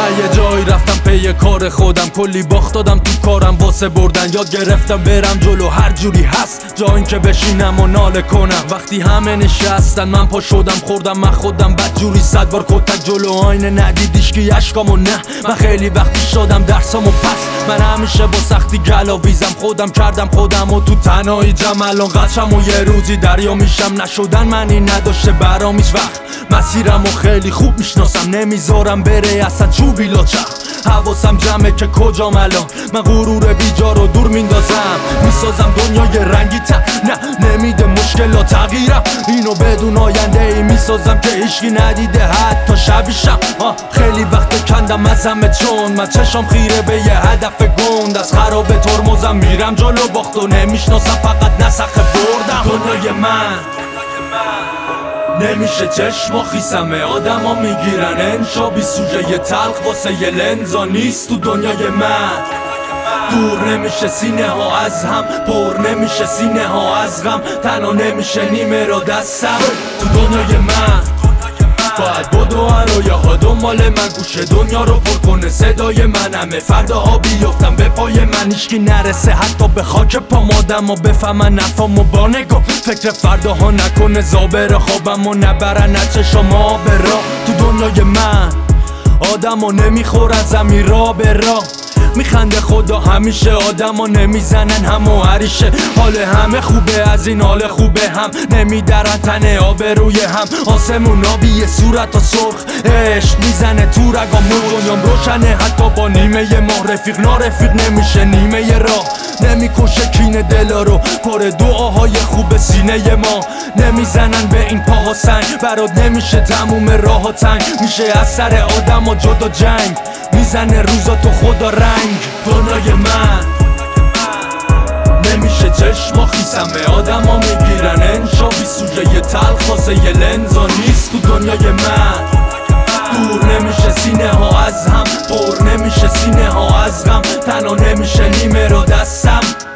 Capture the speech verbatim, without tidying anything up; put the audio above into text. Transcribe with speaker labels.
Speaker 1: یه جایی رفتم پی کار خودم، کلی باخت دادم تو کارم واسه بردن. یاد گرفتم برم جلو هر جوری هست، جا این که بشینم و ناله کنم. وقتی همه نشستن من پا شدم خوردم من خودم بد جوری صد بار کتک جلو آینه ندیدیش که اشکامو نه. من خیلی وقتی شدم درسامو پس، من همیشه با سختی گلاویزم، خودم کردم خودم و تو تنهایی جمع الان قچم و یه روزی دریا میشم. نشدن منی نداشته برام هیچ وقت، مسیرم و خیلی خوب میشناسم، نمیذارم بره اصلا چوبی لاچخ. حواسم جمعه که کجام الان، من غرور بیجا رو دور میندازم، میسازم دنیای رنگی تا نه نمیده مشکلات تغییرم. اینو بدون آینده ای میسازم که هیچکی ندیده حتی شبیشم. خیلی وقت کندم از همه چون من چشم خیره به یه هدف گند، از خراب ترمزم میرم جلو باخت و نمیشناسم فقط نسخه بردم. دنیای من نمیشه چشم و خیسمه، آدم ها میگیرن انشا بی سوژه یه تلخ واسه یه لنزا نیست تو دنیای من. دور نمیشه سینه ها از هم، پر نمیشه سینه ها از غم، تنها نمیشه نیمه را دستم تو دنیای من. باید بدو رویه ها دنبال من، گوش دنیا رو پر کنه صدای من، همه فرداها بیفتم به پای من، هیچکی نرسه حتی به خاک پام، آدم ها بفهمن نفامو با نگاه، فکر فرداها نکنه زابر خوابم و نبرن نه چشما به راه. تو دنیای من آدم ها نمیخورن زمین را به راه، میخنده خدا همیشه، آدم ها نمیزنن هم و هریشه. حال همه خوبه از این حال خوبه هم، نمیدرن تنه آب روی هم، آسمون آبیه صورت ها سرخ، عشق میزنه تو رگامون، دنیام روشنه حتی با نیمه ماه، رفیق نارفیق نمیشه نیمه راه، نمیکشه کینه دلا رو پر دعاهای خوب سینه ما، نمیزنن به این پاها سنگ، برات نمیشه تموم راه ها تنگ، میشه از سر آدم ها جدا جنگ، میزنه روزا تو خدا رنگ. دنیای من نمیشه چشم و خیسمه، آدم ها میگیرن انشا بی سوژه یه تلخ واسه یه لنزا نیست تو دنیای من. دور نمیشه سینه ها از هم، پر نمیشه سینه ها از غم، تنها نمیشه نیمه رو دستم.